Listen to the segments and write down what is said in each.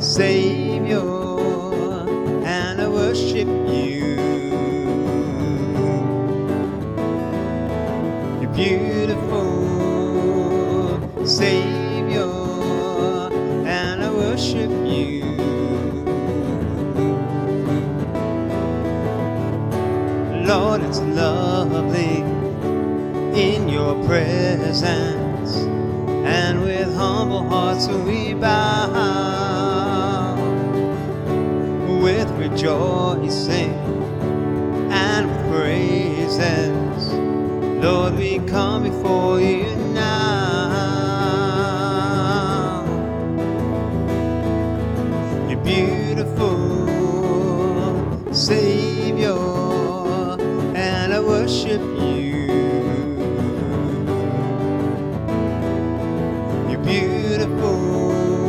Savior, and I worship you. You're beautiful, Savior, and I worship you. Lord, it's lovely in your presence, and with humble hearts we bow, with rejoicing and with praises. Lord, we come before you now. You're beautiful, Savior, and I worship you. You're beautiful,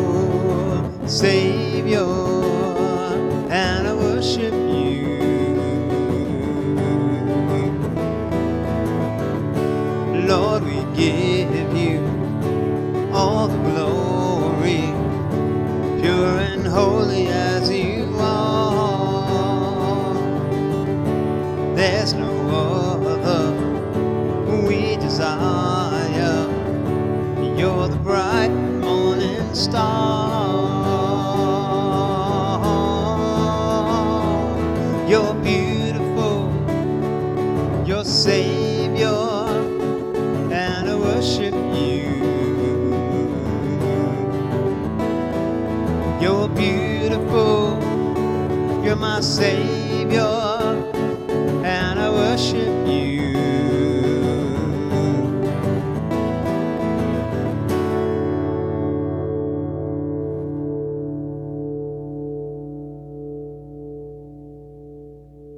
Savior, and I worship you. Lord, we give you all the glory, pure and holy as you are. There's no other we desire. You're the bright morning star. You're beautiful, you're Savior, and I worship you. You're beautiful, you're my Savior, and I worship